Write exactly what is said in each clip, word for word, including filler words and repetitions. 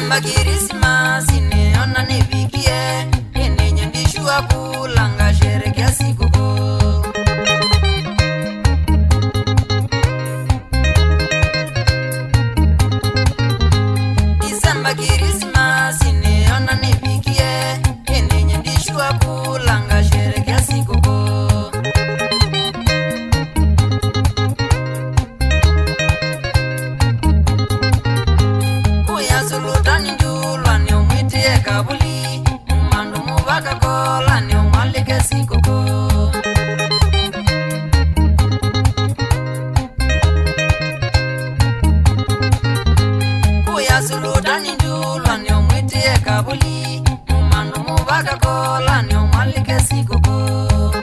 December Christmas niona nivikie ende nyandishwa kulanga sherekea sikukuu. December Christmas niona nivikie ende nyandishwa kulanga sherekea sikukuu. Kuya sulutani njulwa ni umwitie kabuli Mmandu mubaka kola ni umalike sikukuu. Kuya sulutani njulwa ni umwitie kabuli Mmandu mubaka kola ni umalike sikukuu.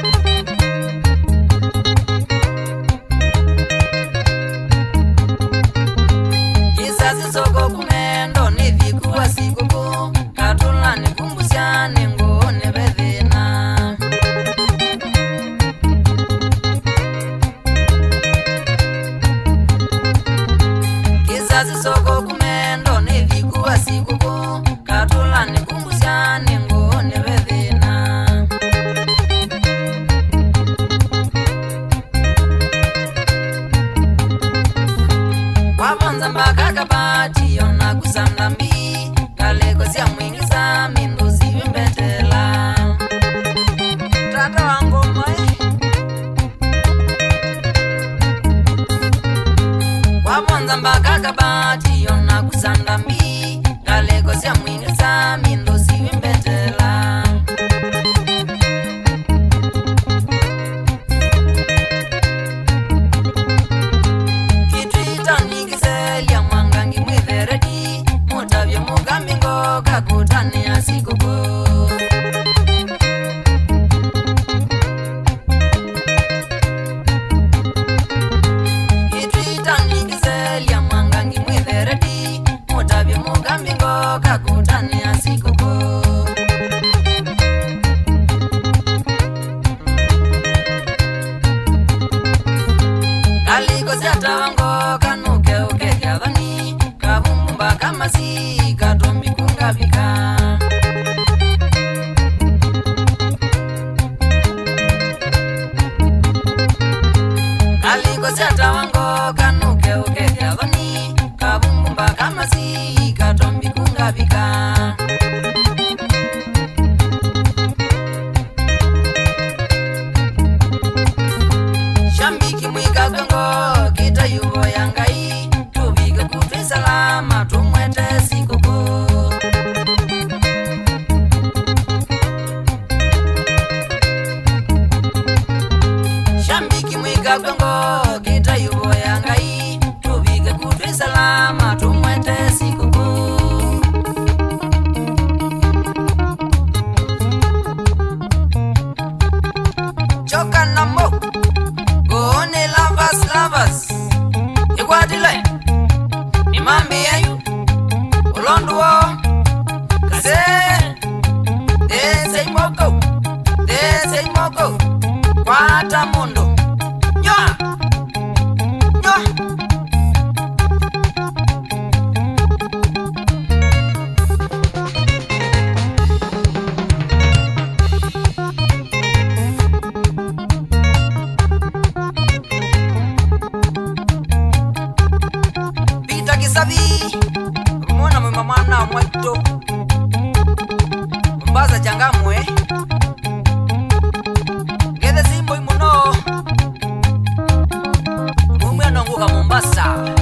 Kisasi soko kumendo ni vikuwa sikukuu. Katula ni kumbusyane ngone bedhina. Kisasi soko kumendo ni vikuwa sikukuu. Katula ni kumbusyane ngone bedhina. Wabonza mpaka kabati yona kusanda mbi kaleko siya mwingi za minduzi wimbetela. Tata wangu moe wabonza mpaka kabati yona kusanda mbi kaleko siya mwingi za minduzi wimbetela. Kakutani ya sikukuu. Itwita nikiseli ya mwangangi mwitheredi mutabye mugambingo kakutani ya sikukuu. Kaliko siatawango kanuke uke gyadhani kabumba kama si katombi kungabika. Kaliko siatawango kanuke uke gyadhani kabumba kama si katombi kungabika. Shambiki mwika gwengo kita yubo yangai tubike kutwi salama tumwete sikukuu. Shambiki mwika gwengo kita yubo yangai tubike kutwi salama tumwete sikukuu. Choka namo Gone lovers lovers Igwadile Nimambi yayu Olonduo Kase Dese imoko Dese imoko Kwata mundo Nyoa Nyoa Sabi Mwana mwe mamana mwaito Mbaza changamwe Gede simbo imuno Mumwe nonguka Mombasa